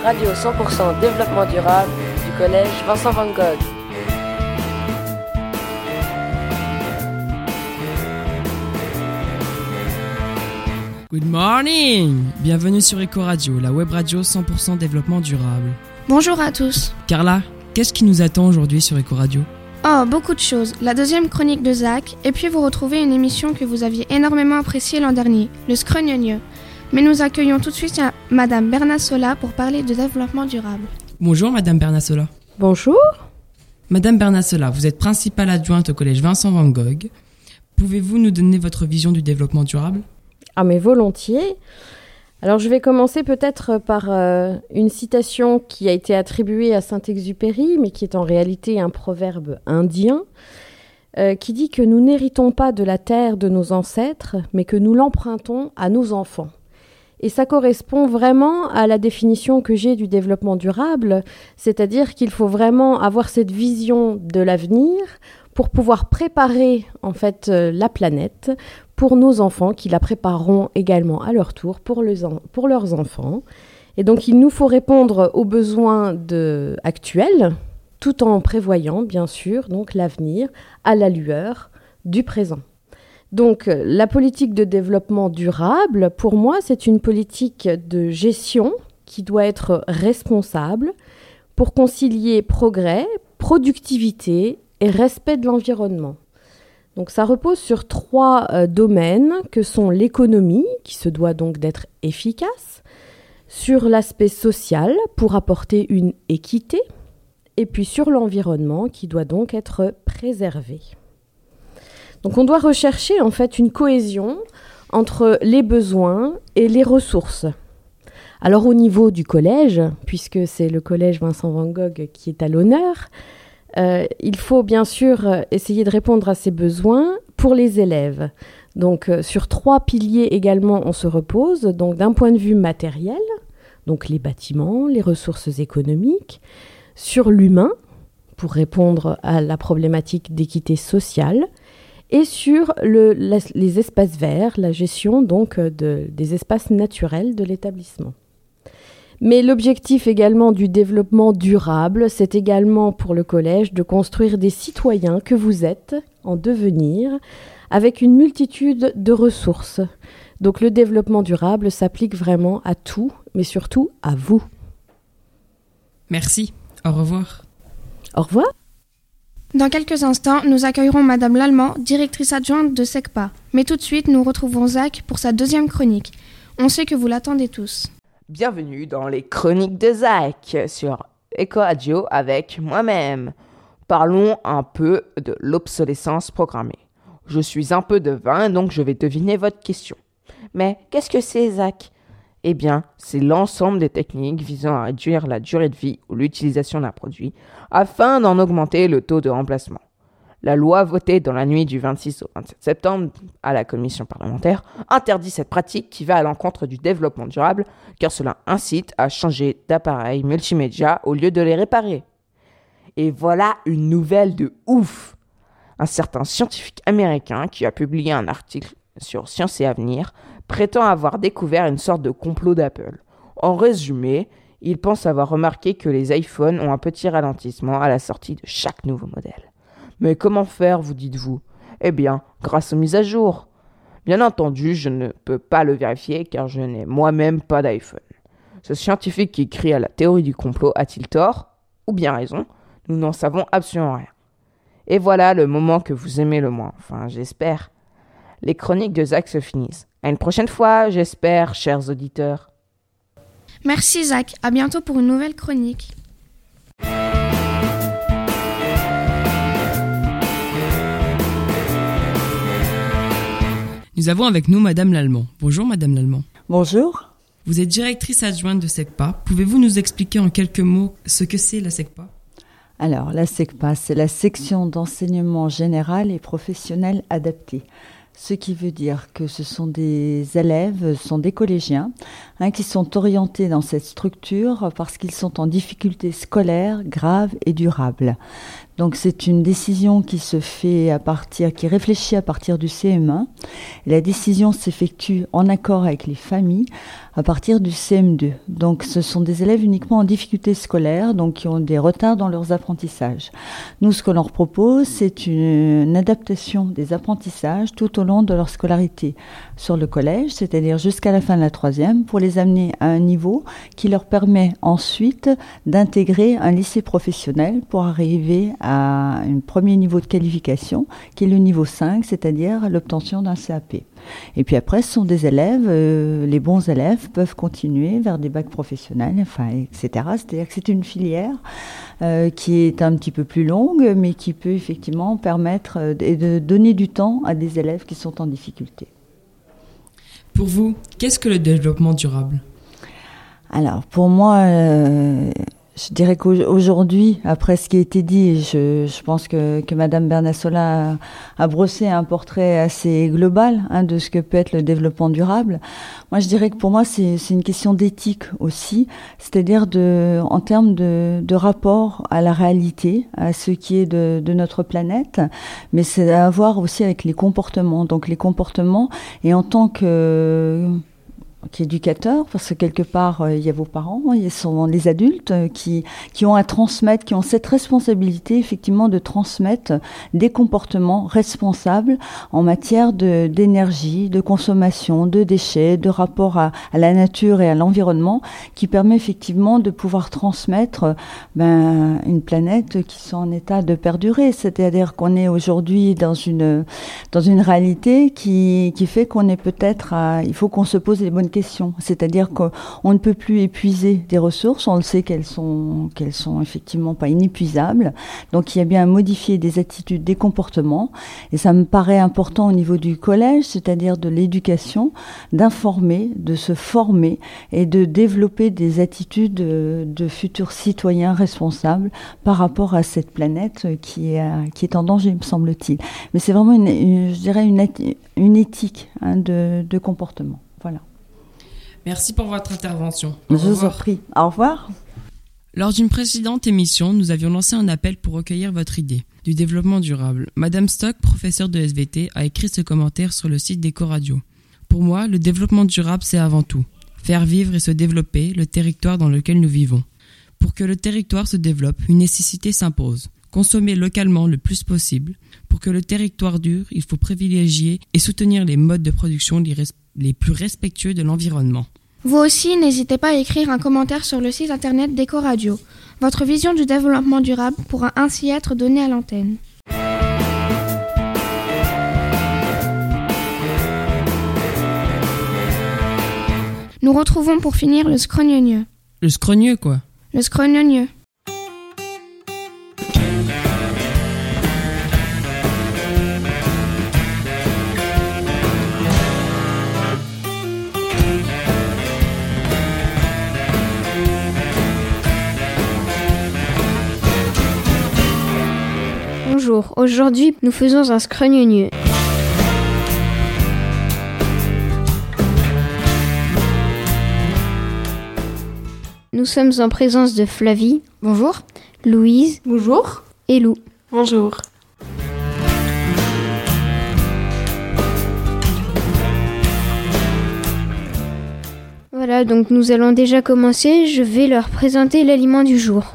radio 100% développement durable du collège Vincent Van Gogh. Good morning! Bienvenue sur Eco Radio, la web radio 100% développement durable. Bonjour à tous. Carla, qu'est-ce qui nous attend aujourd'hui sur Eco Radio? Oh, beaucoup de choses. La deuxième chronique de Zach, et puis vous retrouvez une émission que vous aviez énormément appréciée l'an dernier, le Scrognonieux. Mais nous accueillons tout de suite Madame Bernassola pour parler de développement durable. Bonjour Madame Bernassola. Bonjour. Madame Bernassola, vous êtes principale adjointe au collège Vincent Van Gogh. Pouvez-vous nous donner votre vision du développement durable? Ah mais volontiers. Alors je vais commencer peut-être par une citation qui a été attribuée à Saint-Exupéry, mais qui est en réalité un proverbe indien, qui dit que nous n'héritons pas de la terre de nos ancêtres, mais que nous l'empruntons à nos enfants. Et ça correspond vraiment à la définition que j'ai du développement durable, c'est-à-dire qu'il faut vraiment avoir cette vision de l'avenir pour pouvoir préparer en fait la planète pour nos enfants qui la prépareront également à leur tour pour leurs enfants. Et donc il nous faut répondre aux besoins actuels tout en prévoyant bien sûr donc l'avenir à la lueur du présent. Donc la politique de développement durable, pour moi, c'est une politique de gestion qui doit être responsable pour concilier progrès, productivité et respect de l'environnement. Donc ça repose sur 3 domaines que sont l'économie, qui se doit donc d'être efficace, sur l'aspect social pour apporter une équité, et puis sur l'environnement qui doit donc être préservé. Donc on doit rechercher en fait une cohésion entre les besoins et les ressources. Alors au niveau du collège, puisque c'est le collège Vincent Van Gogh qui est à l'honneur, il faut bien sûr essayer de répondre à ces besoins pour les élèves. Donc sur 3 piliers également on se repose, donc d'un point de vue matériel, donc les bâtiments, les ressources économiques, sur l'humain, pour répondre à la problématique d'équité sociale, et sur les espaces verts, la gestion donc des espaces naturels de l'établissement. Mais l'objectif également du développement durable, c'est également pour le collège de construire des citoyens que vous êtes en devenir avec une multitude de ressources. Donc le développement durable s'applique vraiment à tout, mais surtout à vous. Merci, au revoir. Au revoir. Dans quelques instants, nous accueillerons Madame Lallemand, directrice adjointe de SECPA. Mais tout de suite, nous retrouvons Zach pour sa deuxième chronique. On sait que vous l'attendez tous. Bienvenue dans les chroniques de Zach sur Eco Radio avec moi-même. Parlons un peu de l'obsolescence programmée. Je suis un peu devin, donc je vais deviner votre question. Mais qu'est-ce que c'est, Zach ? Eh bien, c'est l'ensemble des techniques visant à réduire la durée de vie ou l'utilisation d'un produit afin d'en augmenter le taux de remplacement. La loi votée dans la nuit du 26 au 27 septembre à la commission parlementaire interdit cette pratique qui va à l'encontre du développement durable car cela incite à changer d'appareils multimédia au lieu de les réparer. Et voilà une nouvelle de ouf! Un certain scientifique américain qui a publié un article sur Science et Avenir prétend avoir découvert une sorte de complot d'Apple. En résumé, il pense avoir remarqué que les iPhones ont un petit ralentissement à la sortie de chaque nouveau modèle. Mais comment faire, vous dites-vous ? Eh bien, grâce aux mises à jour. Bien entendu, je ne peux pas le vérifier car je n'ai moi-même pas d'iPhone. Ce scientifique qui crie à la théorie du complot a-t-il tort ? Ou bien raison ? Nous n'en savons absolument rien. Et voilà le moment que vous aimez le moins, enfin j'espère. Les chroniques de Zach se finissent. À une prochaine fois, j'espère, chers auditeurs. Merci Zach, à bientôt pour une nouvelle chronique. Nous avons avec nous Madame Lallemand. Bonjour Madame Lallemand. Bonjour. Vous êtes directrice adjointe de SECPA. Pouvez-vous nous expliquer en quelques mots ce que c'est la SECPA ? Alors, la SECPA, c'est la section d'enseignement général et professionnel adapté. ce qui veut dire que ce sont des élèves, ce sont des collégiens qui sont orientés dans cette structure parce qu'ils sont en difficulté scolaire grave et durable. Donc c'est une décision qui se fait qui réfléchit à partir du CM1. La décision s'effectue en accord avec les familles à partir du CM2. Donc ce sont des élèves uniquement en difficulté scolaire, donc qui ont des retards dans leurs apprentissages. Nous, ce que l'on leur propose, c'est une adaptation des apprentissages tout au long de leur scolarité sur le collège, c'est-à-dire jusqu'à la fin de la 3e, pour les amener à un niveau qui leur permet ensuite d'intégrer un lycée professionnel pour arriver à un premier niveau de qualification, qui est le niveau 5, c'est-à-dire l'obtention d'un CAP. Et puis après, ce sont des élèves, les bons élèves peuvent continuer vers des bacs professionnels, etc. C'est-à-dire que c'est une filière qui est un petit peu plus longue, mais qui peut effectivement permettre de donner du temps à des élèves qui sont en difficulté. Pour vous, qu'est-ce que le développement durable ? Alors, pour moi, je dirais qu'aujourd'hui, après ce qui a été dit, je pense que Madame Bernassola a brossé un portrait assez global de ce que peut être le développement durable. Moi, je dirais que pour moi, c'est une question d'éthique aussi, c'est-à-dire en termes de rapport à la réalité, à ce qui est de notre planète, mais c'est à voir aussi avec les comportements. Donc les comportements, et en tant qu'éducateur, parce que quelque part, il y a vos parents, il y a souvent les adultes qui ont à transmettre, qui ont cette responsabilité, effectivement, de transmettre des comportements responsables en matière d'énergie, de consommation, de déchets, de rapport à la nature et à l'environnement, qui permet effectivement de pouvoir transmettre une planète qui soit en état de perdurer. C'est-à-dire qu'on est aujourd'hui dans une réalité qui fait qu'on est peut-être il faut qu'on se pose les bonnes questions. C'est-à-dire qu'on ne peut plus épuiser des ressources. On le sait qu'elles sont effectivement pas inépuisables. Donc il y a bien à modifier des attitudes, des comportements. Et ça me paraît important au niveau du collège, c'est-à-dire de l'éducation, d'informer, de se former et de développer des attitudes de futurs citoyens responsables par rapport à cette planète qui est en danger, me semble-t-il. Mais c'est vraiment je dirais une éthique de comportement. Voilà. Merci pour votre intervention. Je vous en prie. Au revoir. Lors d'une précédente émission, nous avions lancé un appel pour recueillir votre idée du développement durable. Madame Stock, professeure de SVT, a écrit ce commentaire sur le site d'Ecoradio. Pour moi, le développement durable, c'est avant tout faire vivre et se développer le territoire dans lequel nous vivons. Pour que le territoire se développe, une nécessité s'impose. Consommer localement le plus possible. Pour que le territoire dure, il faut privilégier et soutenir les modes de production les plus respectueux de l'environnement. Vous aussi, n'hésitez pas à écrire un commentaire sur le site internet d'Ecoradio. Votre vision du développement durable pourra ainsi être donnée à l'antenne. Nous retrouvons pour finir le scrogneux. Le scrogneux, quoi. Le scrogneux. Bonjour, aujourd'hui nous faisons un scrogneux. Nous sommes en présence de Flavie. Bonjour. Louise. Bonjour. Et Lou. Bonjour. Voilà, donc nous allons déjà commencer. Je vais leur présenter l'aliment du jour.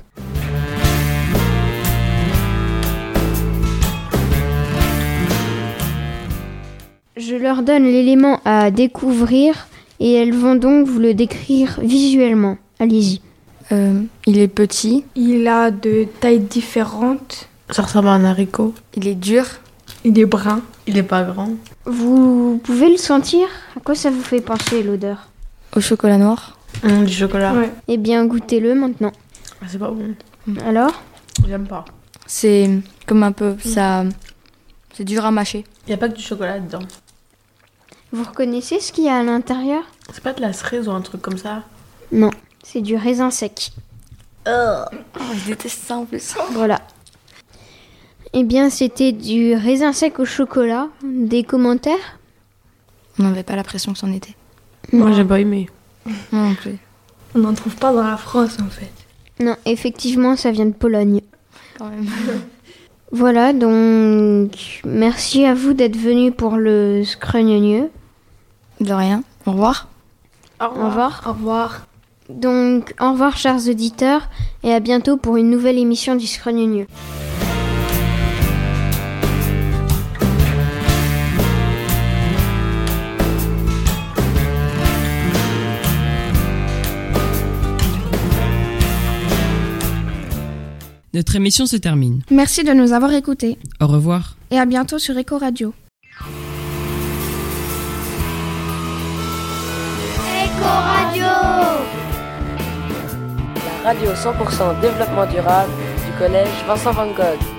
Je leur donne l'élément à découvrir et elles vont donc vous le décrire visuellement. Allez-y. Il est petit. Il a de tailles différentes. Ça ressemble à un haricot. Il est dur. Il est brun. Il est pas grand. Vous pouvez le sentir ? À quoi ça vous fait penser l'odeur ? Au chocolat noir. Du chocolat. Ouais. Eh bien, goûtez-le maintenant. C'est pas bon. Alors ? J'aime pas. C'est comme un peu... ça. C'est dur à mâcher. Il y a pas que du chocolat dedans. Vous reconnaissez ce qu'il y a à l'intérieur ? C'est pas de la cerise ou un truc comme ça ? Non, c'est du raisin sec. Je déteste ça en plus. Voilà. Eh bien, c'était du raisin sec au chocolat. Des commentaires ? On n'avait pas l'impression que c'en était. Moi, j'ai pas aimé. Moi non plus. On n'en trouve pas dans la France, en fait. Non, effectivement, ça vient de Pologne. Quand même. Voilà, donc merci à vous d'être venus pour le Scrognonieux. De rien. Au revoir. Au revoir. Au revoir. Donc, au revoir, chers auditeurs, et à bientôt pour une nouvelle émission du Scrognonieux. Notre émission se termine. Merci de nous avoir écoutés. Au revoir. Et à bientôt sur Eco Radio. La radio 100% développement durable du collège Vincent Van Gogh.